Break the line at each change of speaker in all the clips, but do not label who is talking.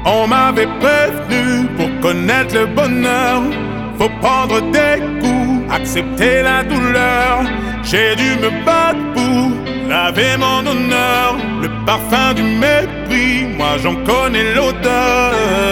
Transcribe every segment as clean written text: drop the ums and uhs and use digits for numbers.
On m'avait prévenu, pour connaître le bonheur, faut prendre des coups, accepter la douleur. J'ai dû me battre pour laver mon honneur. Le parfum du mépris, moi j'en connais l'odeur.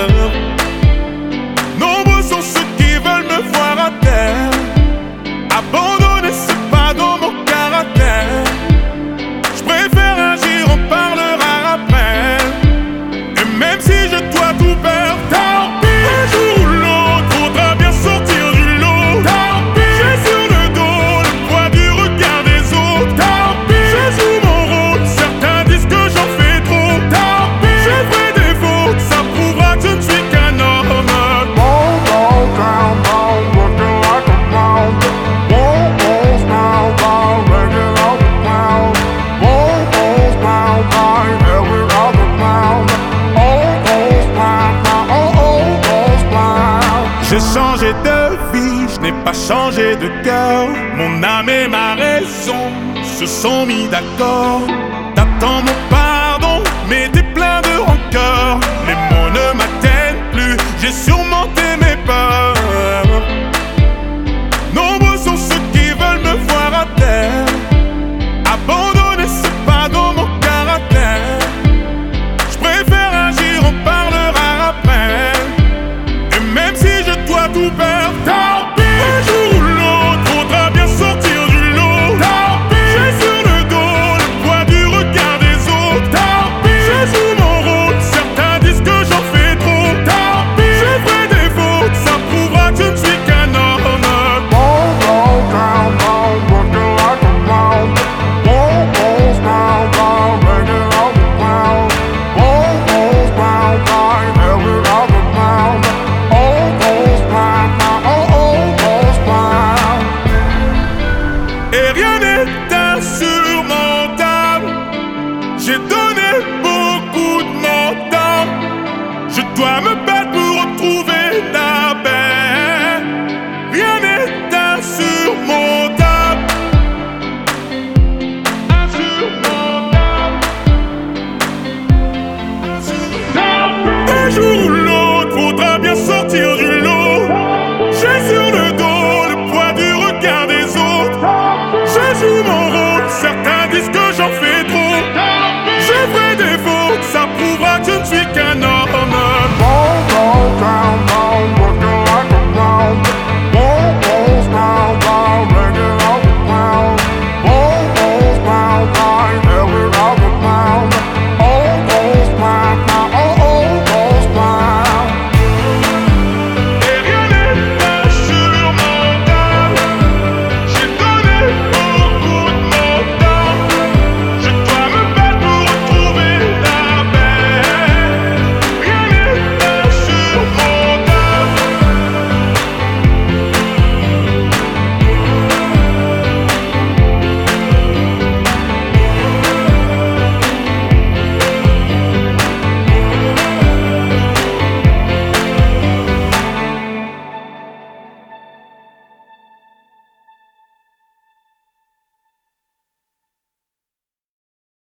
Nombreux sont ceux qui veulent me voir à terre. Abandonner, c'est pas dans mon caractère. Je préfère agir, on parlera après. Et même si je dois tout perdre, tant pis. Un jour ou l'autre, faudra bien sortir du lot. Tant pis. J'ai sur le dos le poids du regard des autres. Tant pis. Je joue mon rôle, certains disent que j'en fais trop. Tant pis. Je ferai des fautes, ça prouvera que je ne suis qu'un homme. J'ai changé de vie, je n'ai pas changé de cœur. Mon âme et ma raison se sont mis d'accord. T'attends mon pardon, mais t'es plein de rancœur. Les mots ne m'atteignent plus, j'ai surmonté mes peurs.